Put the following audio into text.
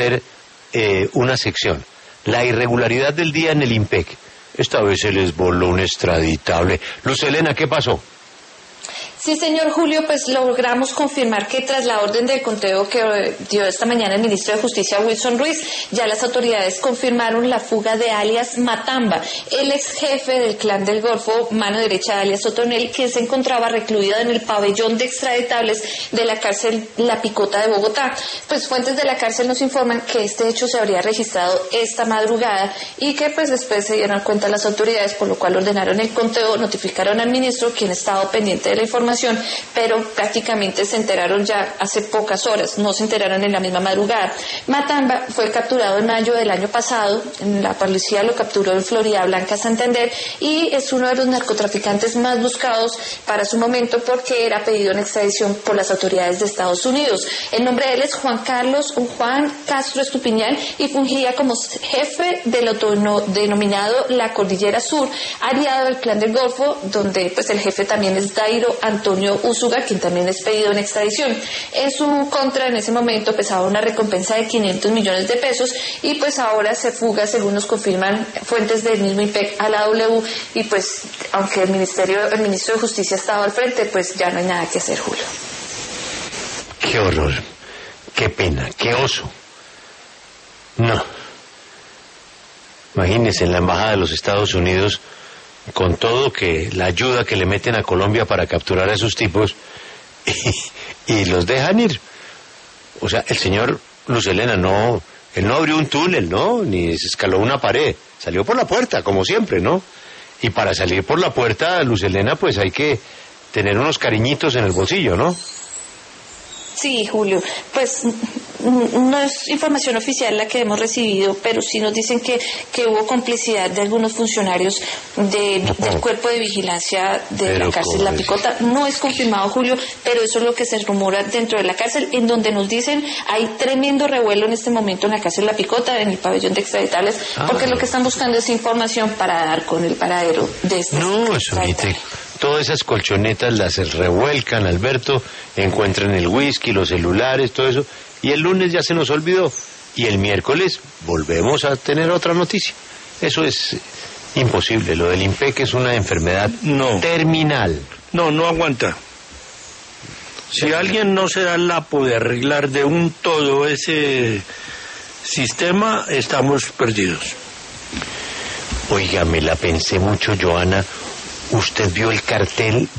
hacer una sección. La irregularidad del día en el IMPEC. Esta vez se les voló un extraditable. Luz Helena, ¿qué pasó? Sí, señor Julio, pues logramos confirmar que tras la orden del conteo que dio esta mañana el ministro de Justicia, Wilson Ruiz, ya las autoridades confirmaron la fuga de alias Matamba, el ex jefe del Clan del Golfo, mano derecha de alias Otonel, que se encontraba recluida en el pabellón de extraditables de la cárcel La Picota de Bogotá. Pues fuentes de la cárcel nos informan que este hecho se habría registrado esta madrugada y que pues después se dieron cuenta las autoridades, por lo cual ordenaron el conteo, notificaron al ministro, quien estaba pendiente de la información, pero prácticamente se enteraron ya hace pocas horas, no se enteraron en la misma madrugada. Matamba fue capturado en mayo del año pasado, la policía lo capturó en Florida Blanca, Santander, y es uno de los narcotraficantes más buscados para su momento porque era pedido en extradición por las autoridades de Estados Unidos. El nombre de él es Juan Castro Estupiñán y fungía como jefe del autodenominado La Cordillera Sur, aliado del Clan del Golfo, donde pues el jefe también es Dairo Antonio Úsuga, quien también es pedido en extradición. En su contra, en ese momento, pesaba una recompensa de 500 millones de pesos y pues ahora se fuga, según nos confirman fuentes del mismo IMPEC, a la W, y pues aunque el ministro de Justicia estaba al frente, pues ya no hay nada que hacer, Julio. Qué horror, qué pena, qué oso. No. Imagínense en la embajada de los Estados Unidos, con todo que la ayuda que le meten a Colombia para capturar a esos tipos, y los dejan ir. O sea, el señor Luz Helena él no abrió un túnel, ¿no? Ni se escaló una pared, salió por la puerta, como siempre, ¿no? Y para salir por la puerta, Luz Helena, pues hay que tener unos cariñitos en el bolsillo, ¿no? Sí, Julio, pues no es información oficial la que hemos recibido, pero sí nos dicen que hubo complicidad de algunos funcionarios del cuerpo de vigilancia de la cárcel La Picota. No es confirmado, Julio, pero eso es lo que se rumora dentro de la cárcel, en donde nos dicen hay tremendo revuelo en este momento en la cárcel La Picota, en el pabellón de extraditables, porque lo que están buscando es información para dar con el paradero de estos. No, eso ahorita todas esas colchonetas las revuelcan, Alberto, encuentran el whisky, los celulares, todo eso, y el lunes ya se nos olvidó, y el miércoles volvemos a tener otra noticia. Eso es imposible, lo del IMPEC es una enfermedad terminal. No aguanta. Si alguien no se da el lapo de arreglar de un todo ese sistema, estamos perdidos. Oiga, me la pensé mucho, Joana. ¿Usted vio el cartel